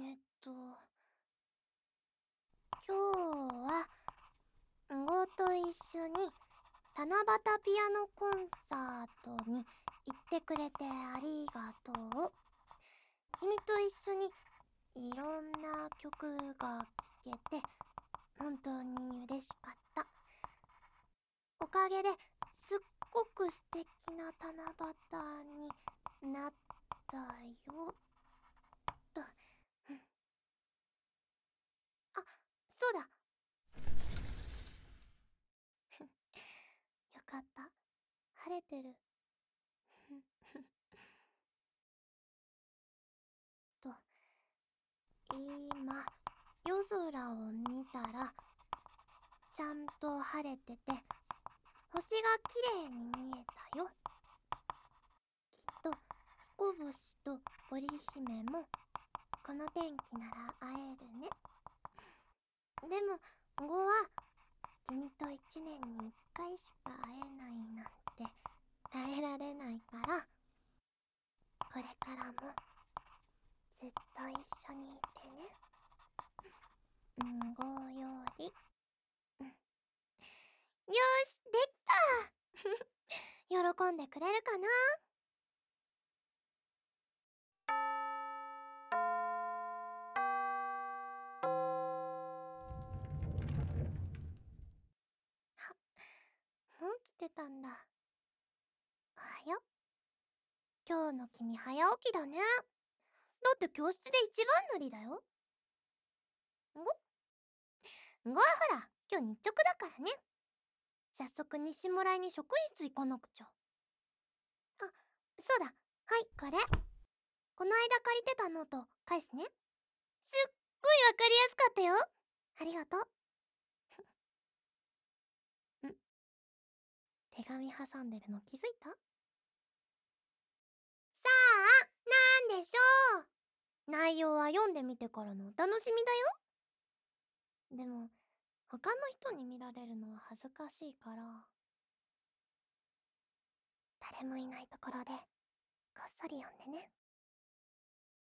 今日は、ゴーと一緒に七夕ピアノコンサートに行ってくれてありがとう。君と一緒にいろんな曲が聴けて本当に嬉しかった。おかげですっごく素敵な七夕になったよ。と。あ、そうだ。よかった。晴れてる。と、今、夜空を見たら、ちゃんと晴れてて、星が綺麗に見えたよ。きっと、彦星と織姫も、この天気なら会えるね。でも、5は、君と1年に1回しか会えないなんて耐えられないから、これからもずっと一緒にいてね。5より。よし、できた喜んでくれるかな。もう来てたんだ。おはよう。今日の君早起きだね。だって教室で一番乗りだよ。ほら、今日日直だからね。早速西村井に職員室行かなくちゃ。あ、そうだ。はい、これ。この間借りてたノート返すね。すっごいわかりやすかったよ。ありがとう。手紙挟んでるの気づいた？さあ、なんでしょう。内容は読んでみてからのお楽しみだよ。でも、他の人に見られるのは恥ずかしいから、誰もいないところでこっそり読んでね。